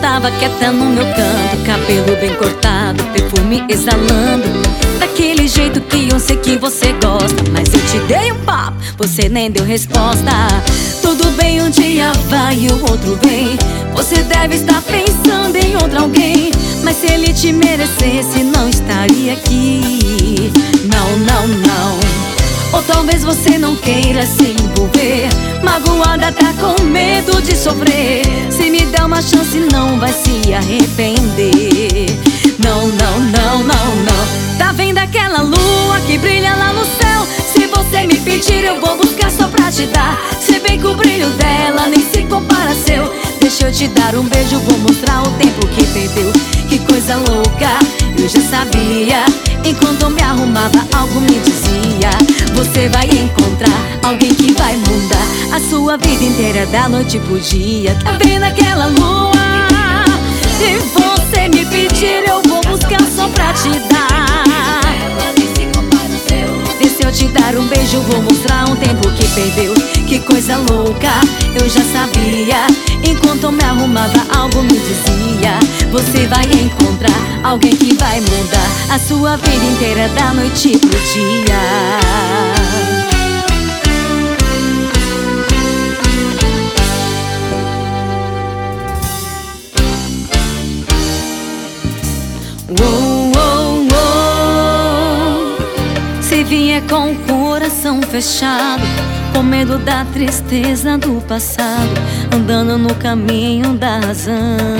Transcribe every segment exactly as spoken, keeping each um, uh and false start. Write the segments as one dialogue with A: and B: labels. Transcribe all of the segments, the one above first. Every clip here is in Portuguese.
A: tava quieta no meu canto, cabelo bem cortado, perfume exalando, daquele jeito que eu sei que você gosta. Mas eu te dei um papo, você nem deu resposta. Tudo bem, um dia vai e o outro vem. Você deve estar pensando em outro alguém, mas se ele te merecesse não estaria aqui. Não, não, não. Ou talvez você não queira se envolver, magoada, tá com medo de sofrer. Se me der uma chance não vai se arrepender. Não, não, não, não, não. Tá vendo aquela lua que brilha lá no céu? Se você me pedir eu vou buscar só pra te dar. Se bem que o brilho dela nem se compara ao seu. Deixa eu te dar um beijo, vou mostrar o tempo que perdeu. Que coisa louca, eu já sabia. Enquanto eu me arrumava algo me dizia: você vai encontrar alguém que vai mudar a sua vida inteira da noite pro dia. Tá vendo aquela lua? Se você me pedir eu vou buscar só pra te dar. E se eu te dar um beijo vou mostrar um tempo que perdeu. Que coisa louca, eu já sabia. Enquanto eu me arrumava algo me dizia: você vai encontrar alguém que vai mudar a sua vida inteira da noite pro dia. Uou, uou, uou. Se vier com o coração fechado, com medo da tristeza do passado, andando no caminho da razão,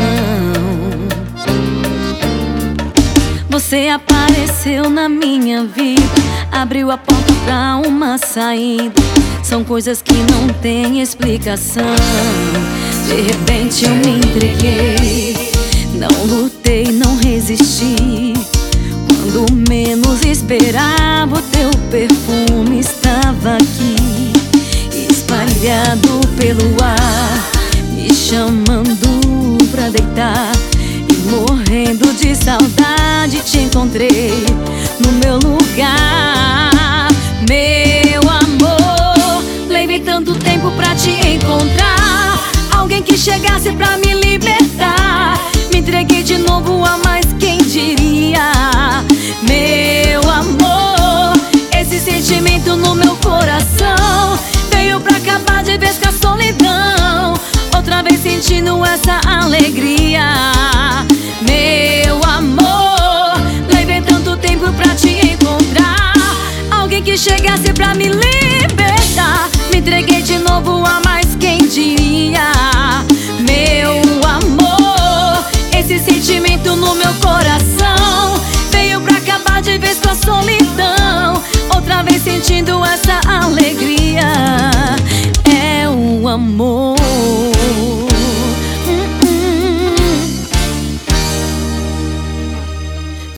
A: você apareceu na minha vida, abriu a porta pra uma saída. São coisas que não têm explicação. De repente eu me entreguei, não lutei, não resisti. Quando menos esperava o teu perfume estava aqui, espalhado pelo ar, me chamando pra deitar. E morrendo de saudade te encontrei no meu lugar. Meu amor, levei tanto tempo pra te encontrar, alguém que chegasse pra me libertar. Me entreguei de novo a mais, quem diria? Meu amor, esse sentimento no meu coração veio pra acabar de vez com a solidão, outra vez sentindo essa alegria. Meu amor, levei tanto tempo pra te encontrar, alguém que chegasse pra me libertar. Me entreguei de novo a mais, quem diria? Meu amor, esse sentimento no meu coração veio pra acabar de vez com a solidão, outra vez sentindo essa alegria. É o amor.